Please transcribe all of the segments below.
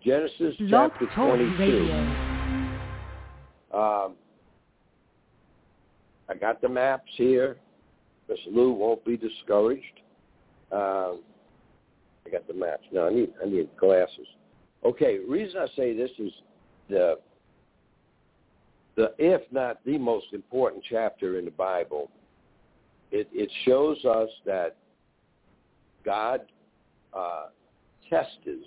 Genesis Blog chapter Talk 22. Radio. I got the maps here. Miss Lou won't be discouraged. I got the maps. No, I need glasses. Okay, the reason I say this is the if not the most important chapter in the Bible. It shows us that God tests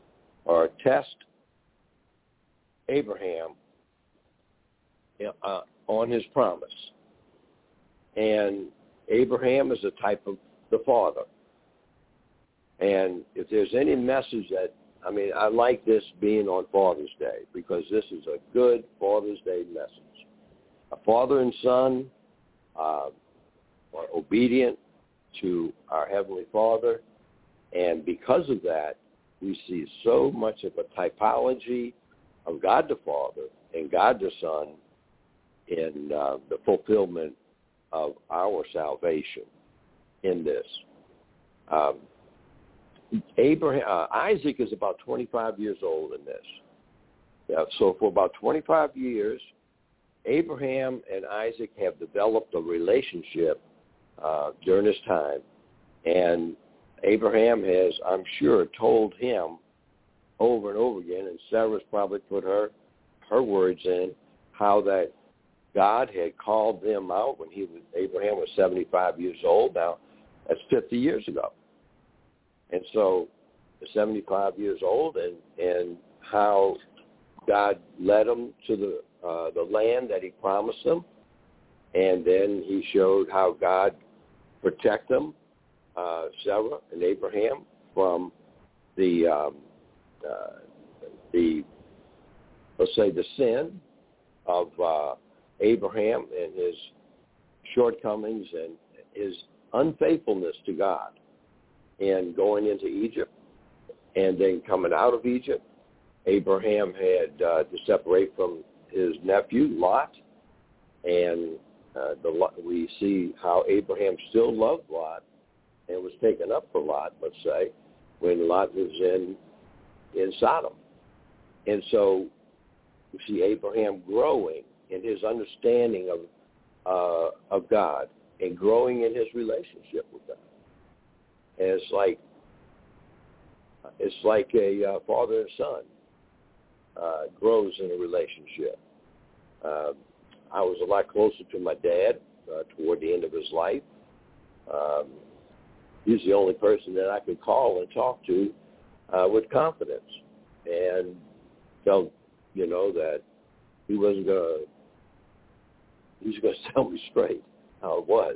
Abraham on his promise. And Abraham is a type of the father. And if there's any message that, I like this being on Father's Day because this is a good Father's Day message. A father and son are obedient to our Heavenly Father. And because of that, we see so much of a typology of God the Father and God the Son in the fulfillment of our salvation in this. Isaac is about 25 years old in this. So for about 25 years, Abraham and Isaac have developed a relationship during this time. And Abraham has, I'm sure, told him over and over again, and Sarah's probably put her words in, how that God had called them out when Abraham was 75 years old. Now, that's 50 years ago. And so, 75 years old, and how God led them to the land that he promised them, and then he showed how God protected them, Sarah and Abraham, from the let's say the sin of Abraham and his shortcomings and his unfaithfulness to God, and going into Egypt and then coming out of Egypt. Abraham had to separate from his nephew Lot, and we see how Abraham still loved Lot and was taken up for Lot, let's say, when Lot was in Sodom. And so we see Abraham growing in his understanding of God and growing in his relationship with God. And it's like a father and son grows in a relationship. I was a lot closer to my dad toward the end of his life. He's the only person that I could call and talk to with confidence and tell, that he was going to tell me straight how it was.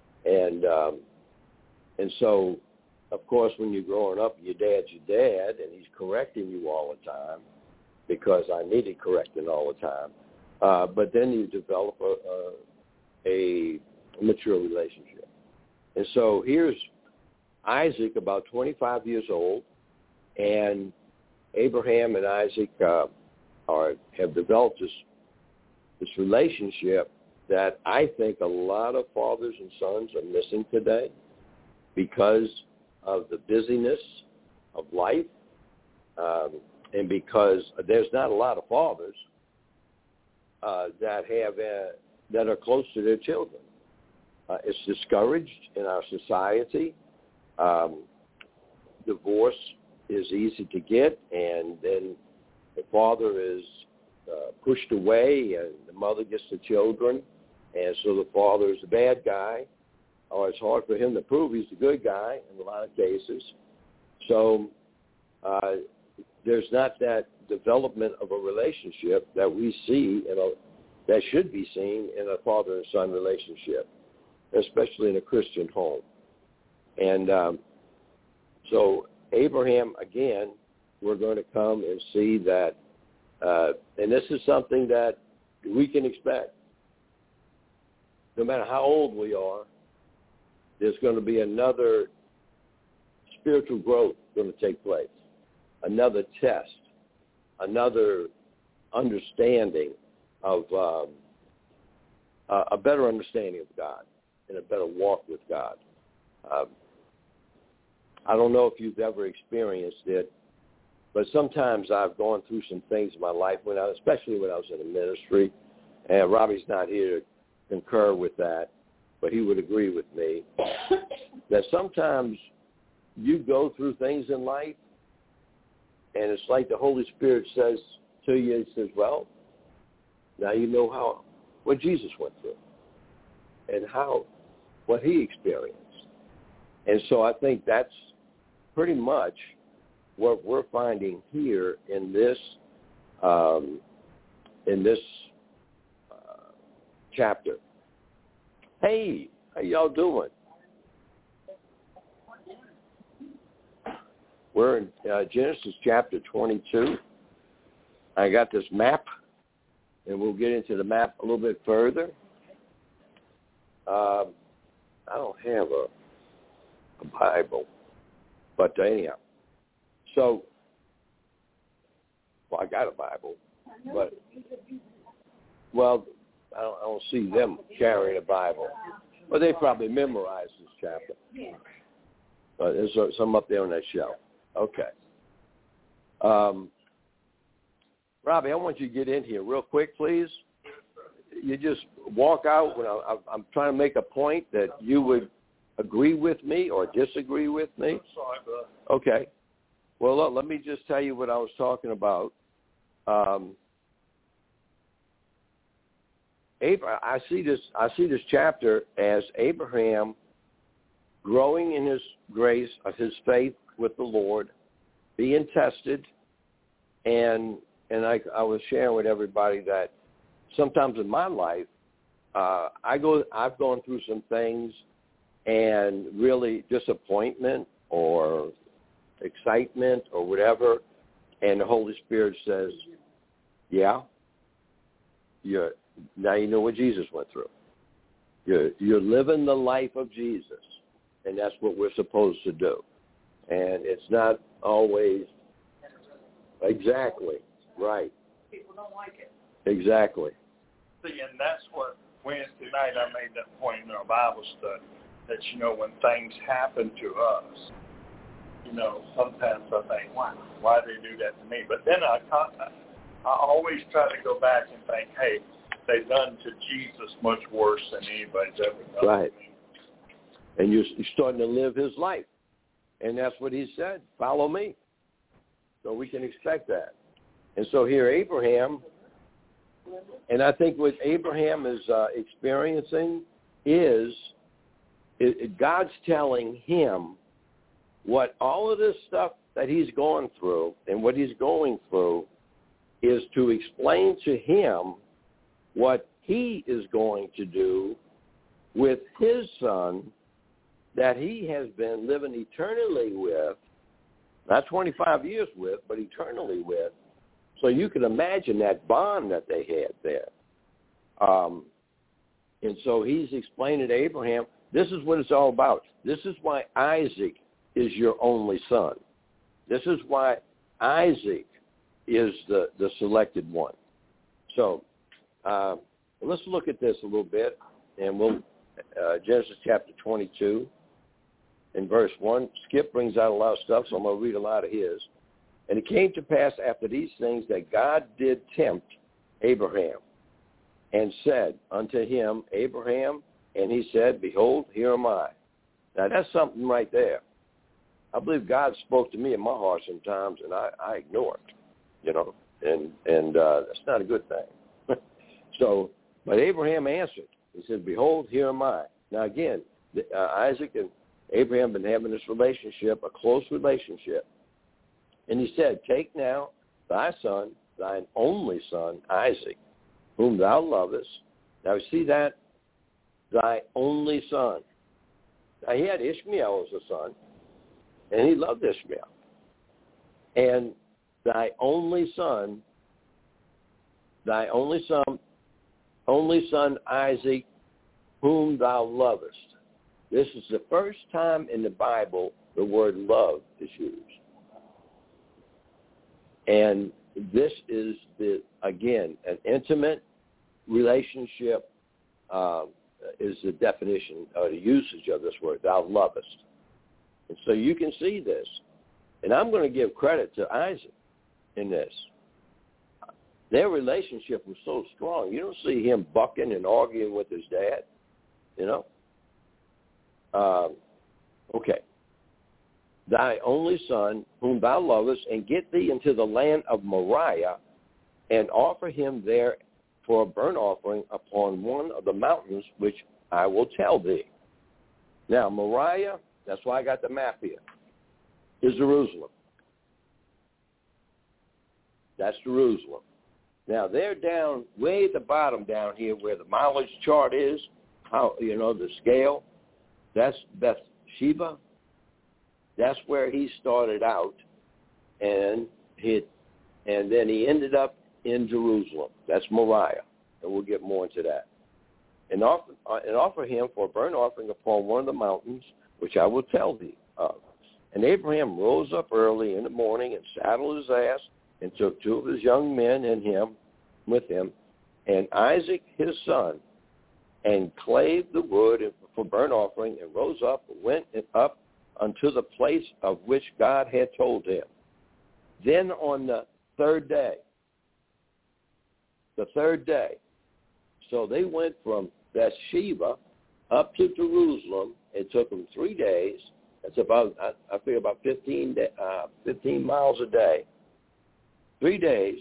And so, of course, when you're growing up, your dad's your dad, and he's correcting you all the time because I needed correcting all the time. But then you develop a mature relationship. And so here's Isaac, about 25 years old, and Abraham and Isaac have developed this relationship that I think a lot of fathers and sons are missing today because of the busyness of life, and because there's not a lot of fathers that are close to their children. It's discouraged in our society. Divorce is easy to get, and then the father is pushed away, and the mother gets the children, and so the father is the bad guy, or it's hard for him to prove he's the good guy in a lot of cases. So there's not that development of a relationship that we see, that should be seen in a father and son relationship, especially in a Christian home. And so Abraham, again, we're going to come and see that, and this is something that we can expect. No matter how old we are, there's going to be another spiritual growth going to take place, another test, another understanding of a better understanding of God and a better walk with God. I don't know if you've ever experienced it, But sometimes I've gone through some things in my life, especially when I was in the ministry, and Robbie's not here to concur with that, but he would agree with me, that sometimes you go through things in life, and it's like the Holy Spirit says to you, he says, well, now you know what Jesus went through and what he experienced. And so I think that's pretty much what we're finding here in this chapter. Hey, how y'all doing? We're in Genesis chapter 22. I got this map, and we'll get into the map a little bit further. I don't have a Bible, but anyhow. So, I got a Bible, but, I don't see them carrying a Bible. Well, they probably memorized this chapter. There's some up there on that shelf. Okay. Robbie, I want you to get in here real quick, please. You just walk out when I'm trying to make a point that you would agree with me or disagree with me. Okay. Well, look, let me just tell you what I was talking about. I see this chapter as Abraham growing in his grace of his faith with the Lord, being tested, and I was sharing with everybody that sometimes in my life, I've gone through some things, and really disappointment or excitement or whatever, and the Holy Spirit says, yeah, now you know what Jesus went through. You're living the life of Jesus, and that's what we're supposed to do. And it's not always exactly right. People don't like it. Exactly. See, and that's what Wednesday night I made that point in our Bible study, that, when things happen to us, sometimes I think, why did they do that to me? But then I always try to go back and think, hey, they've done to Jesus much worse than anybody's ever done right. to me. And you're starting to live his life. And that's what he said, follow me. So we can expect that. And so here Abraham, and I think what Abraham is experiencing is God's telling him what all of this stuff that he's going through and what he's going through is to explain to him what he is going to do with his son that he has been living eternally with, not 25 years with, but eternally with. So you can imagine that bond that they had there. And so he's explaining to Abraham, this is what it's all about. This is why Isaac is your only son. This is why Isaac is the selected one. So let's look at this a little bit, and we'll Genesis chapter 22 in verse 1. Skip brings out a lot of stuff, so I'm going to read a lot of his. And it came to pass after these things that God did tempt Abraham and said unto him, Abraham, and he said, behold, here am I. Now that's something right there. I believe God spoke to me in my heart sometimes, and I ignore it, and that's not a good thing. But Abraham answered. He said, behold, here am I. Now again, Isaac and Abraham have been having this relationship, a close relationship. And he said, take now thy son, thine only son, Isaac, whom thou lovest. Now see that? Thy only son. Now he had Ishmael as a son, and he loved Ishmael. And thy only son Isaac, whom thou lovest. This is the first time in the Bible the word love is used. And this is, again, an intimate relationship is the definition or the usage of this word, thou lovest. And so you can see this. And I'm going to give credit to Isaac. in this. Their relationship was so strong. You don't see him bucking and arguing with his dad, you know. Okay. Thy only son, whom thou lovest, and get thee into the land of Moriah, and offer him there for a burnt offering upon one of the mountains which I will tell thee. Now, Moriah, that's why I got the map here, is Jerusalem. That's Jerusalem. Now, they're down way at the bottom down here where the mileage chart is, how, you know, the scale. That's Bathsheba. That's where he started out, and then he ended up in Jerusalem. That's Moriah, and we'll get more into that. And offer him for a burnt offering upon one of the mountains, which I will tell thee of. And Abraham rose up early in the morning and saddled his ass, and took two of his young men with him, and Isaac his son, and clave the wood for burnt offering, and rose up and went up unto the place of which God had told him. Then on the third day, so they went from Bathsheba up to Jerusalem. It took them 3 days. That's about, I figure, about 15 miles a day. 3 days.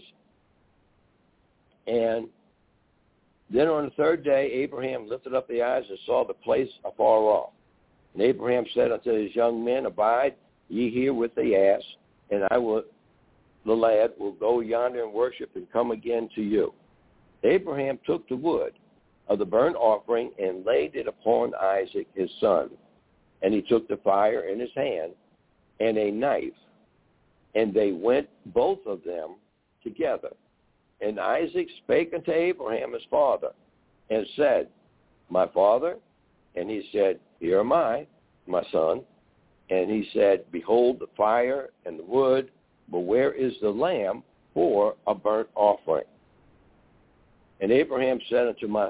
And then on the third day, Abraham lifted up the eyes and saw the place afar off. And Abraham said unto his young men, Abide ye here with the ass, and the lad will go yonder and worship and come again to you. Abraham took the wood of the burnt offering and laid it upon Isaac his son. And he took the fire in his hand and a knife, and they went both of them together. And Isaac spake unto Abraham his father, and said, My father? And he said, Here am I, my son. And he said, Behold the fire and the wood, but where is the lamb for a burnt offering? And Abraham said unto my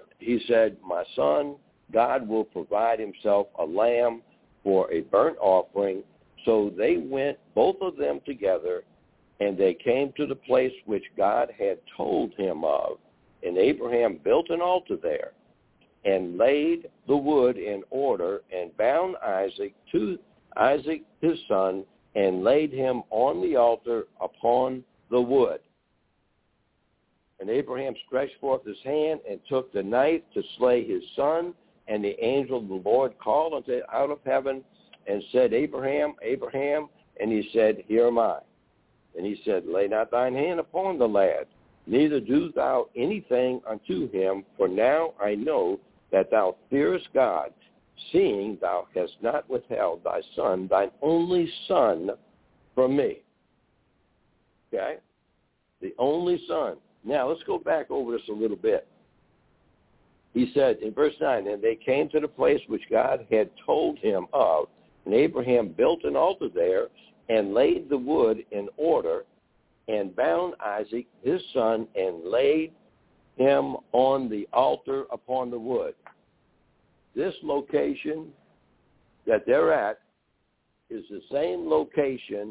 son, God will provide himself a lamb for a burnt offering. So they went, both of them together, and they came to the place which God had told him of. And Abraham built an altar there, and laid the wood in order, and bound Isaac his son, and laid him on the altar upon the wood. And Abraham stretched forth his hand and took the knife to slay his son. And the angel of the Lord called unto out of heaven and said, Abraham, Abraham. And he said, Here am I. And he said, Lay not thine hand upon the lad, neither do thou anything unto him. For now I know that thou fearest God, seeing thou hast not withheld thy son, thine only son, from me. Okay? The only son. Now, let's go back over this a little bit. He said in verse 9, And they came to the place which God had told him of, and Abraham built an altar there, and laid the wood in order, and bound Isaac his son, and laid him on the altar upon the wood. This location that they're at is the same location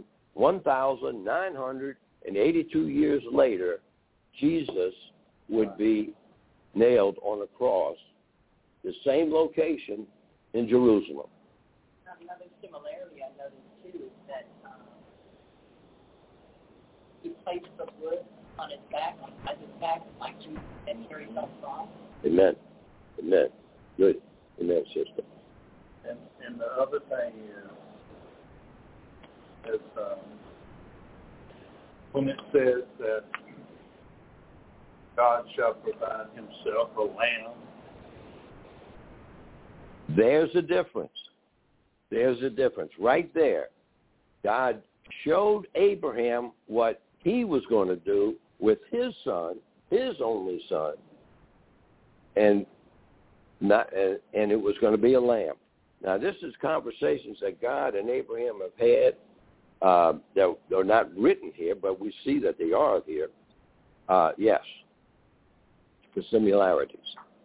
1,982 years later Jesus would be nailed on a cross. The same location in Jerusalem. Another similarity I noticed too is that he placed the wood on his back, like Jesus, and carried himself off. Amen. Amen. Good. Amen, sister. And the other thing is when it says that God shall provide himself a lamb. There's a difference. There's a difference. Right there, God showed Abraham what he was going to do with his son, his only son, and it was going to be a lamb. Now, this is conversations that God and Abraham have had. They're not written here, but we see that they are here. Yes. The similarities.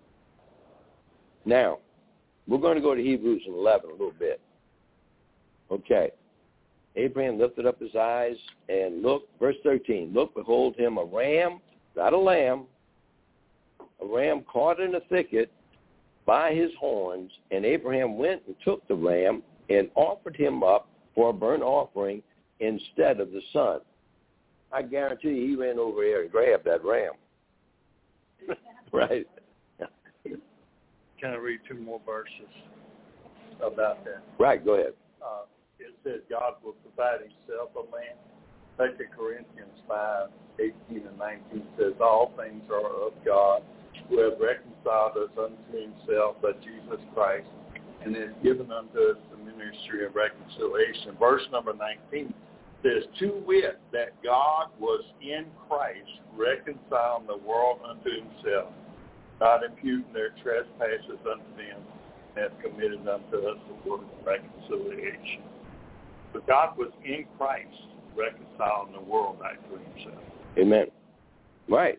Now, we're going to go to Hebrews 11 a little bit. Okay. Abraham lifted up his eyes and looked, verse 13, look, behold him a ram, not a lamb, a ram caught in a thicket by his horns, and Abraham went and took the ram and offered him up for a burnt offering instead of the son. I guarantee you he ran over here and grabbed that ram. Right? Can I read two more verses about that? Right, go ahead. It says God will provide himself a lamb. 2 Corinthians 5:18 and 19 says, all things are of God, who have reconciled us unto himself by Jesus Christ, and has given unto us the ministry of reconciliation. Verse number 19 says, to wit, that God was in Christ reconciling the world unto himself, not imputing their trespasses unto them, and hath committed unto us the word of reconciliation. But God was in Christ reconciling the world back to himself. Amen. Right.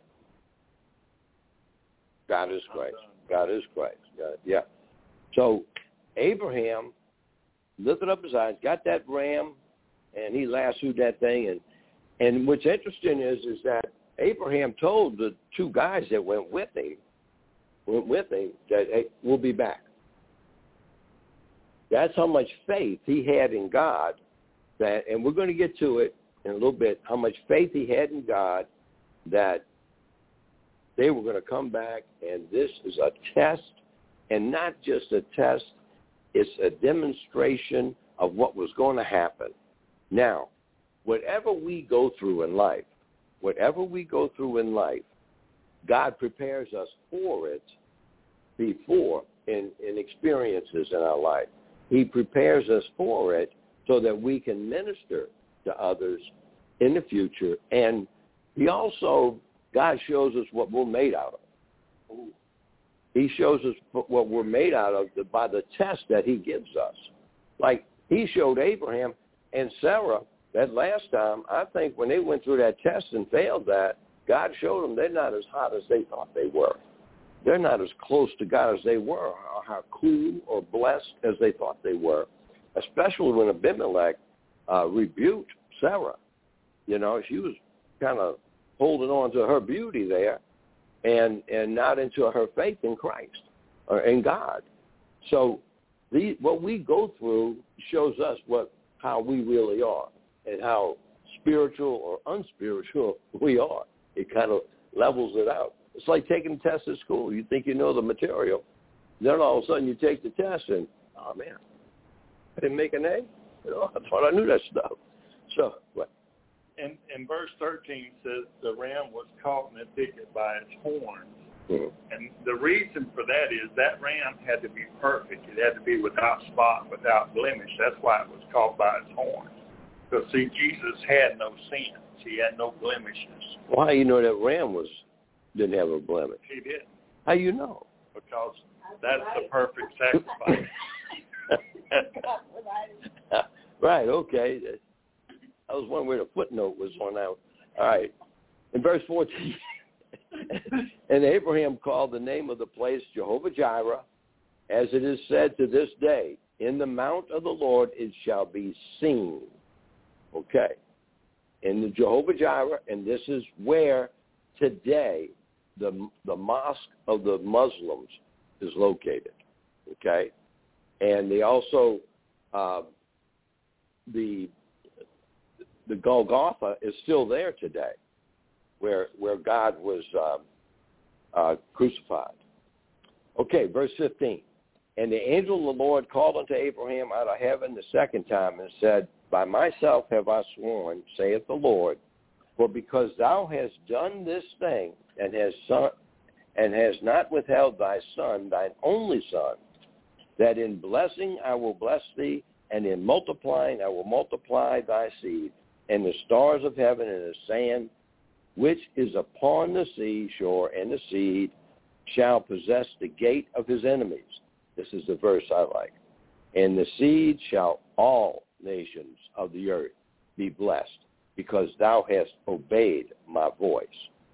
God is Christ. God is Christ. God, yeah. So Abraham lifted up his eyes, got that ram, and he lassoed that thing. And what's interesting is that Abraham told the two guys that went with him that, hey, we'll be back. That's how much faith he had in God, that, and we're going to get to it in a little bit, how much faith he had in God that they were going to come back, and this is a test, and not just a test, it's a demonstration of what was going to happen. Now, whatever we go through in life, God prepares us for it before in experiences in our life. He prepares us for it so that we can minister to others in the future. And he also, God shows us what we're made out of. He shows us what we're made out of by the test that he gives us. Like he showed Abraham and Sarah that last time, I think when they went through that test and failed that, God showed them they're not as hot as they thought they were. They're not as close to God as they were, or how cool or blessed as they thought they were, especially when Abimelech rebuked Sarah. You know, she was kind of holding on to her beauty there and not into her faith in Christ or in God. So what we go through shows us how we really are and how spiritual or unspiritual we are. It kind of levels it out. It's like taking a test at school. You think you know the material. Then all of a sudden you take the test and, oh, man, I didn't make an A? You know, I thought I knew that stuff. So, what? And verse 13 says the ram was caught in a thicket by its horns. Mm-hmm. And the reason for that is that ram had to be perfect. It had to be without spot, without blemish. That's why it was caught by its horns. Because, see, Jesus had no sins. He had no blemishes. Well, how do you know that ram didn't have a blemish? He did. How do you know? Because that's the perfect sacrifice. Right, okay. That was one where the footnote was on out. All right. In verse 14, and Abraham called the name of the place Jehovah-Jireh, as it is said to this day, in the mount of the Lord it shall be seen. Okay. In the Jehovah-Jireh, and this is where today the mosque of the Muslims is located. Okay. And they also, the Golgotha is still there today, where God was crucified. Okay, verse 15. And the angel of the Lord called unto Abraham out of heaven the second time and said, by myself have I sworn, saith the Lord, for because thou hast done this thing and hast not withheld thy son, thine only son, that in blessing I will bless thee, and in multiplying I will multiply thy seed, and the stars of heaven and the sand which is upon the seashore, and the seed shall possess the gate of his enemies. This is the verse I like. And the seed shall all nations of the earth be blessed, because thou hast obeyed my voice.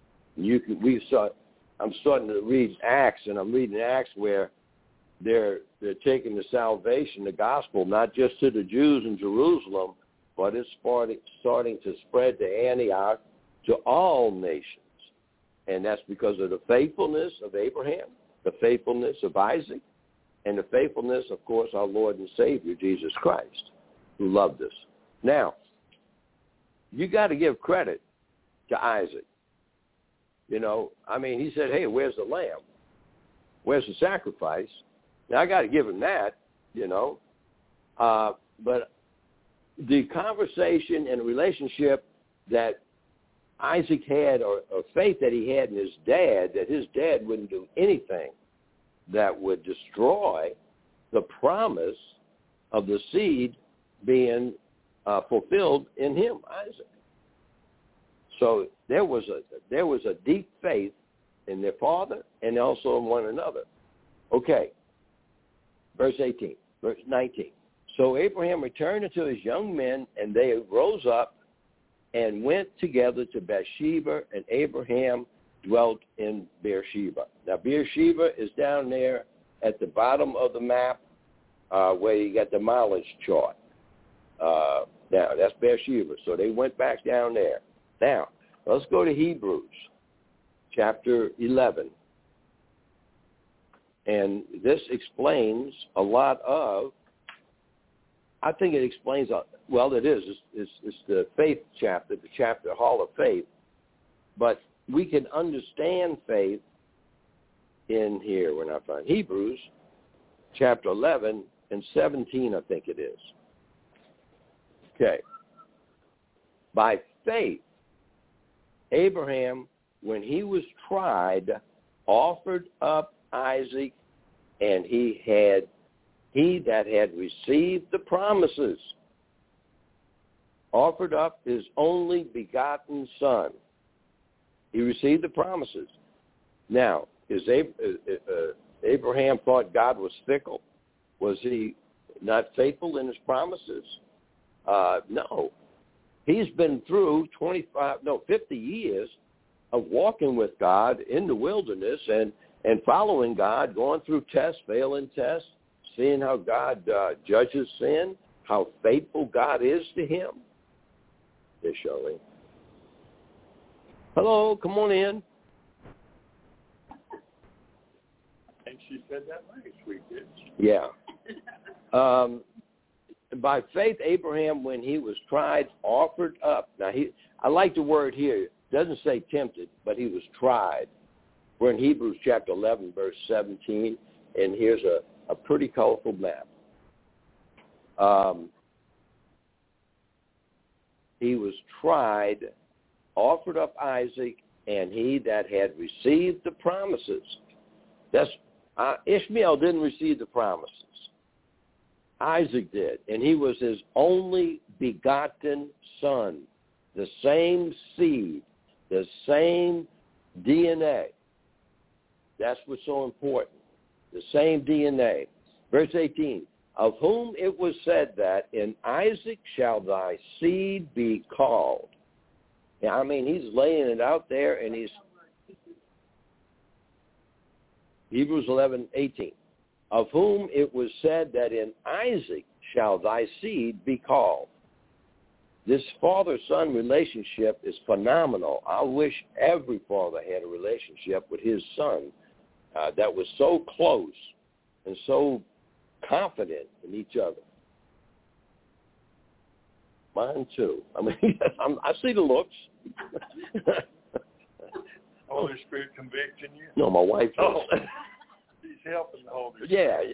I'm starting to read Acts, and I'm reading Acts where they're taking the salvation, the gospel, not just to the Jews in Jerusalem, but it's starting to spread to Antioch, to all nations. And that's because of the faithfulness of Abraham, the faithfulness of Isaac, and the faithfulness, of course, our Lord and Savior, Jesus Christ, who loved us. Now, you got to give credit to Isaac. You know, I mean, he said, hey, where's the lamb? Where's the sacrifice? Now, I got to give him that, you know. But the conversation and relationship that Isaac had, or faith that he had in his dad, that his dad wouldn't do anything that would destroy the promise of the seed being fulfilled in him, Isaac. So there was a deep faith in their father and also in one another. Okay, verse 19. So Abraham returned unto his young men, and they rose up and went together to Beersheba, and Abraham dwelt in Beersheba. Now, Beersheba is down there at the bottom of the map where you got the mileage chart. Now, that's Beersheba. So they went back down there. Now, let's go to Hebrews chapter 11. And this explains a lot of, I think it explains, well, it is. It's the faith chapter, the chapter Hall of Faith. But we can understand faith in here when I find Hebrews chapter 11 and 17, I think it is. Okay. By faith, Abraham, when he was tried, offered up Isaac, and he that had received the promises offered up his only begotten son. He received the promises. Now, Abraham thought God was fickle? Was he not faithful in his promises? No. He's been through 50 years of walking with God in the wilderness and following God, going through tests, failing tests, seeing how God judges sin, how faithful God is to him. Yes, Charlene. Hello, come on in. And she said that last week, didn't she? Yeah. By faith, Abraham, when he was tried, offered up. Now, I like the word here. It doesn't say tempted, but he was tried. We're in Hebrews chapter 11, verse 17, and here's a pretty colorful map. He was tried, offered up Isaac, and he that had received the promises. That's Ishmael didn't receive the promises. Isaac did, and he was his only begotten son, the same seed, the same DNA. That's what's so important, the same DNA. Verse 18, of whom it was said that in Isaac shall thy seed be called. Yeah, I mean, he's laying it out there, and he's Hebrews 11:18. Of whom it was said that in Isaac shall thy seed be called. This father-son relationship is phenomenal. I wish every father had a relationship with his son that was so close and so confident in each other. Mine too. I mean, I see the looks. Holy Spirit convicting you? No, my wife does. Oh. She's helping the Holy Spirit.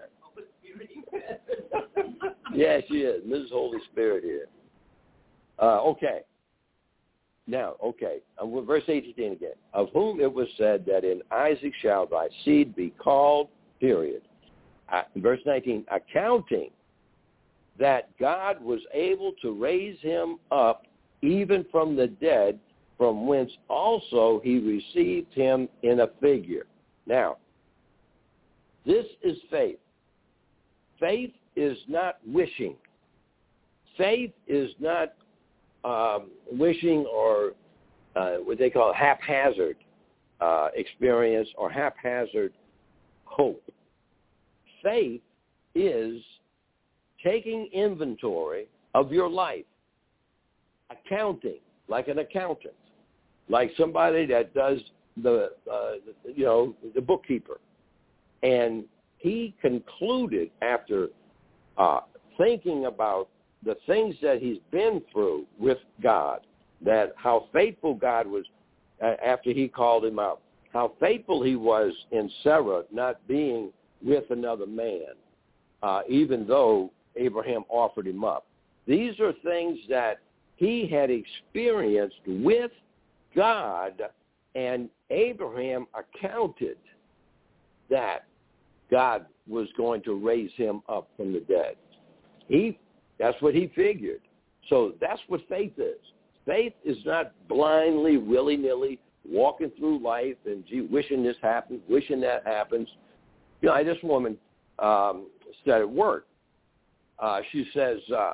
Yeah. Yeah, she is. Mrs. Holy Spirit here. Okay. Now, okay. Verse 18 again. Of whom it was said that in Isaac shall thy seed be called, period. Verse 19, accounting that God was able to raise him up even from the dead, from whence also he received him in a figure. Now, this is faith. Faith is not wishing. Faith is not wishing or what they call haphazard experience or haphazard hope. Faith is taking inventory of your life. Accounting, like an accountant, like somebody that does the bookkeeper. And he concluded after thinking about the things that he's been through with God, that how faithful God was after he called him out, how faithful he was in Sarah not being with another man, even though Abraham offered him up. These are things that he had experienced with God, and Abraham accounted that God was going to raise him up from the dead. That's what he figured. So that's what faith is. Faith is not blindly, willy-nilly walking through life and wishing this happens, wishing that happens. This woman said at work, she says,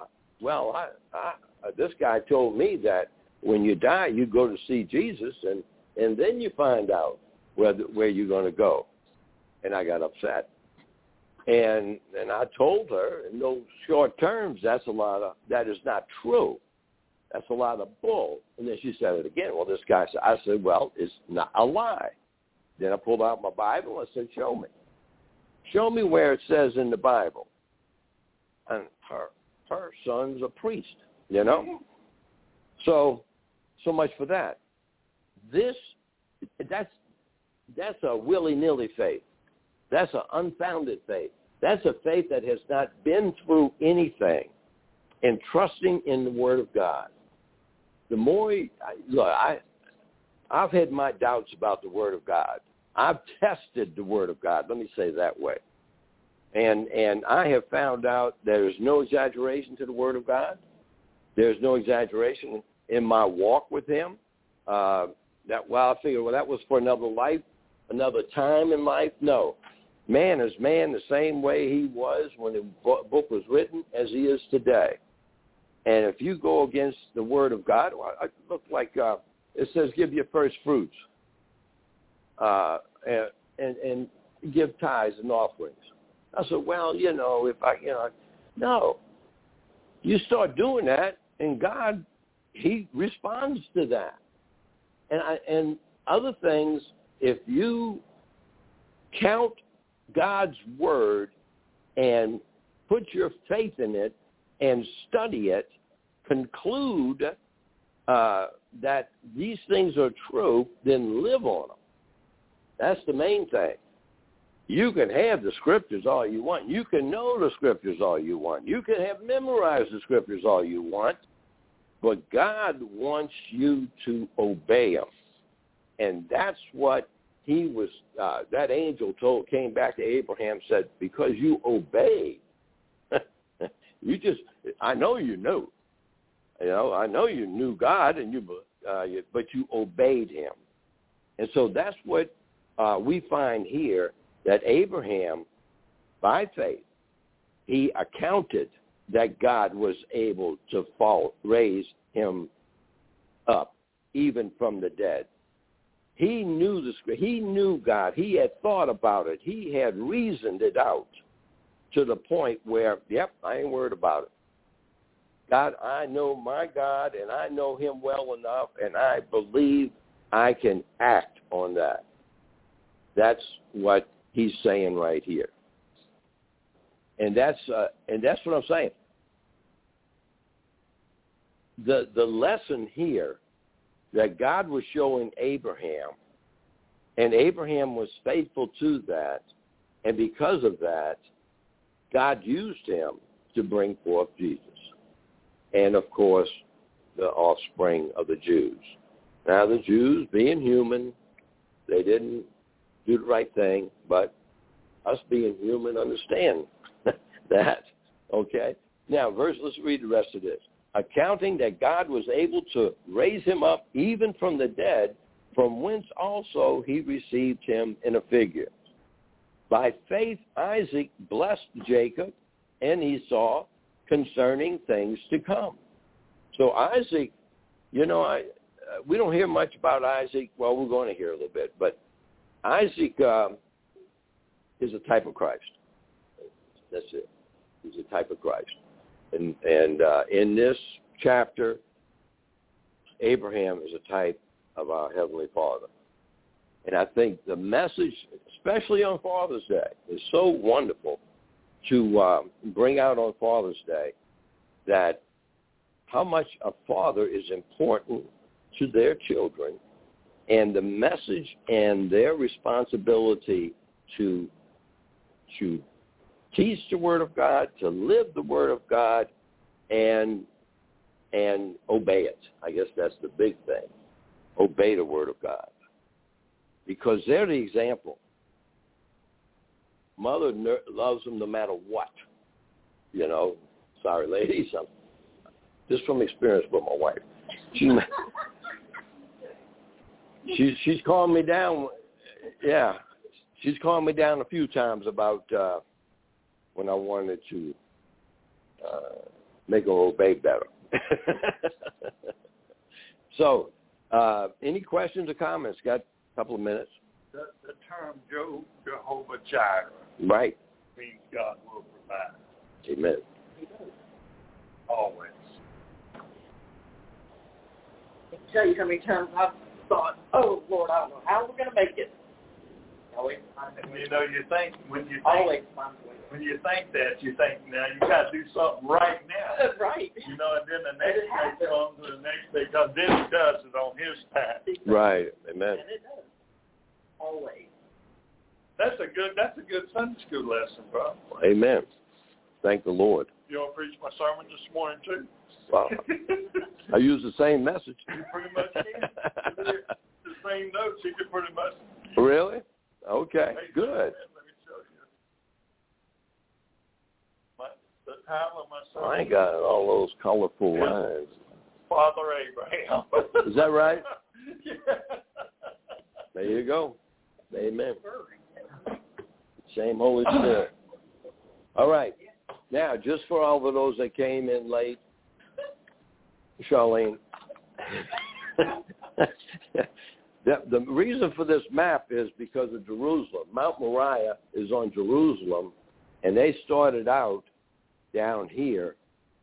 this guy told me that when you die, you go to see Jesus, and then you find out where you're going to go. And I got upset. And I told her, in those short terms, that is not true. That's a lot of bull. And then she said it again. Well, this guy said, I said, well, it's not a lie. Then I pulled out my Bible and said, show me. Show me where it says in the Bible. And her son's a priest, So much for that. That's a willy-nilly faith. That's an unfounded faith. That's a faith that has not been through anything and trusting in the Word of God. The more, I've had my doubts about the Word of God. I've tested the Word of God, let me say it that way. And I have found out there is no exaggeration to the Word of God. There's no exaggeration in my walk with Him. I figured, that was for another life, another time in life. No. Man is man the same way he was when the book was written as he is today. And if you go against the Word of God, it looks like it says give your first fruits and give tithes and offerings. I said, no. You start doing that, and God, He responds to that. And other things, if you count God's Word and put your faith in it and study it, conclude that these things are true, then live on them. That's the main thing. You can have the Scriptures all you want. You can know the Scriptures all you want. You can have memorized the Scriptures all you want. But God wants you to obey Him. And that's what He was, that angel came back to Abraham, said, because you obeyed, I know you knew. I know you knew God, but you obeyed Him. And so that's what we find here, that Abraham, by faith, he accounted that God was able to raise him up, even from the dead. He knew he knew God. He had thought about it. He had reasoned it out to the point where, I ain't worried about it. God, I know my God, and I know Him well enough, and I believe I can act on that. That's what he's saying right here. And that's what I'm saying. The lesson here that God was showing Abraham, and Abraham was faithful to that, and because of that, God used him to bring forth Jesus. And, of course, the offspring of the Jews. Now, the Jews, being human, they didn't do the right thing, but us being human understand that, okay? Now, let's read the rest of this. Accounting that God was able to raise him up even from the dead, from whence also he received him in a figure. By faith, Isaac blessed Jacob and Esau concerning things to come. So Isaac, we don't hear much about Isaac. Well, we're going to hear a little bit, but Isaac is a type of Christ. That's it. He's a type of Christ. And in this chapter, Abraham is a type of our Heavenly Father. And I think the message, especially on Father's Day, is so wonderful to bring out on Father's Day, that how much a father is important to their children, and the message and their responsibility to teach the Word of God, to live the Word of God, and obey it. I guess that's the big thing. Obey the Word of God. Because they're the example. Mother loves them no matter what. You know, sorry, ladies. Just from experience with my wife. She's calmed me down. Yeah, she's calmed me down a few times about when I wanted to make her obey better. So, any questions or comments? Got a couple of minutes. The term Jehovah Jireh, right, means God will provide. Amen. Always. I can tell you how many times I've thought, oh, Lord, I don't know how we're going to make it. Always find a way. You know, when you think that, you think, now you got to do something right now. Right. You know, and then the next day comes, and the next day comes. Then he does it on his time. Right. Amen. And it does. Always. That's a good Sunday school lesson, bro. Amen. Thank the Lord. You want to preach my sermon this morning too? Well, I use the same message. You pretty much can. The same notes, you can pretty much. Really? Okay. Hey, good. Let me show you. The title of my sermon. I ain't got all those colorful lines. Father Abraham. Is that right? Yeah. There you go. Amen. Same Holy Spirit. All right. Now, just for all of those that came in late, Charlene, the reason for this map is because of Jerusalem. Mount Moriah is on Jerusalem, and they started out down here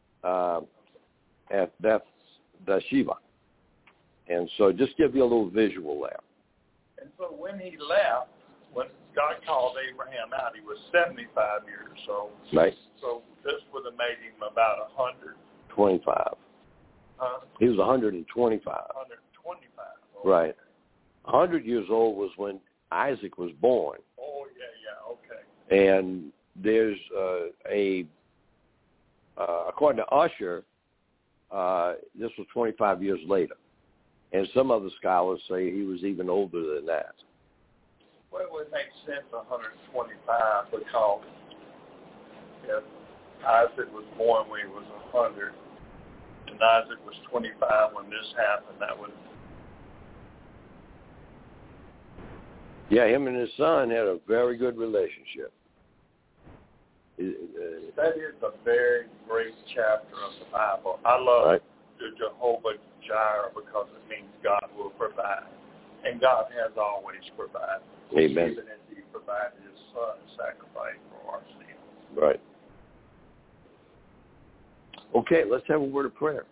at Beersheba. And so just give you a little visual there. And so when he left, when God called Abraham out, he was 75 years old. Right. So this would have made him about 100. 25. He was 125. 125. Oh, right. 100 years old was when Isaac was born. Oh, yeah, okay. And there's according to Usher, this was 25 years later. And some other scholars say he was even older than that. Well, it would make sense 125 because if Isaac was born when he was 100 and Isaac was 25 when this happened, that would... Yeah, him and his son had a very good relationship. That is a very great chapter of the Bible. I love the Jehovah Jireh because it means God will provide. And God has always provided. Amen. Even as he provided his son and sacrificed for our sins. Right. Okay, let's have a word of prayer.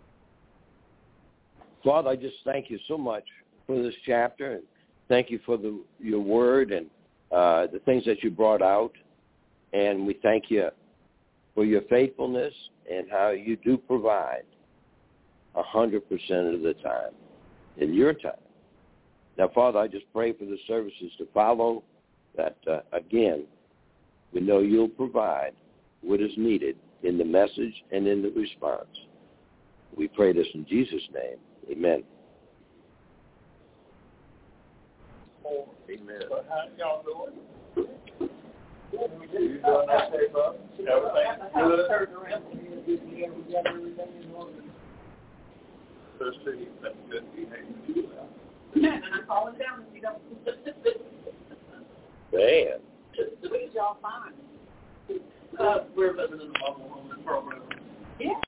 Father, I just thank you so much for this chapter, and thank you for your word and the things that you brought out. And we thank you for your faithfulness and how you do provide 100% of the time in your time. Now, Father, I just pray for the services to follow that, again, we know you'll provide what is needed in the message and in the response. We pray this in Jesus' name. Amen. Amen. So how y'all doing? You doing okay, bud? Everything good? Let's see. That's good behavior. And I'm falling down if you don't. Man. Y'all fine. We're living in the bubble on this program. Yeah.